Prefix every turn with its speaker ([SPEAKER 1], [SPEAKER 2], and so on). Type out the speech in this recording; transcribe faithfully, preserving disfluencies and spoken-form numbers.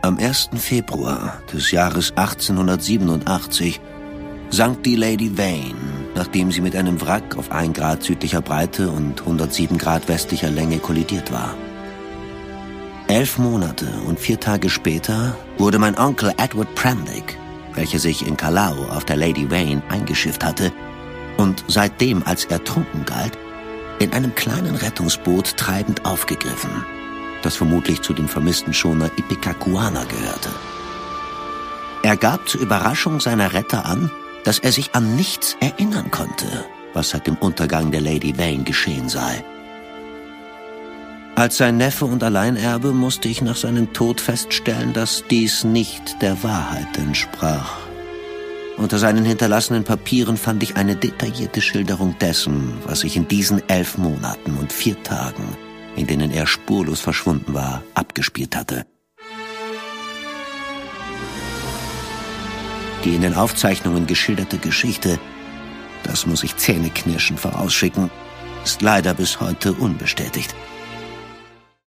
[SPEAKER 1] Am ersten Februar des Jahres achtzehnhundertsiebenundachtzig sank die Lady Vane, nachdem sie mit einem Wrack auf ein Grad südlicher Breite und hundertsieben Grad westlicher Länge kollidiert war. Elf Monate und vier Tage später wurde mein Onkel Edward Prendick, welcher sich in Callao auf der Lady Vane eingeschifft hatte und seitdem als ertrunken galt, in einem kleinen Rettungsboot treibend aufgegriffen, das vermutlich zu dem vermissten Schoner Ipecacuana gehörte. Er gab zur Überraschung seiner Retter an, dass er sich an nichts erinnern konnte, was seit dem Untergang der Lady Vane geschehen sei. Als sein Neffe und Alleinerbe musste ich nach seinem Tod feststellen, dass dies nicht der Wahrheit entsprach. Unter seinen hinterlassenen Papieren fand ich eine detaillierte Schilderung dessen, was sich in diesen elf Monaten und vier Tagen, in denen er spurlos verschwunden war, abgespielt hatte. Die in den Aufzeichnungen geschilderte Geschichte, das muss ich zähneknirschend vorausschicken, ist leider bis heute unbestätigt.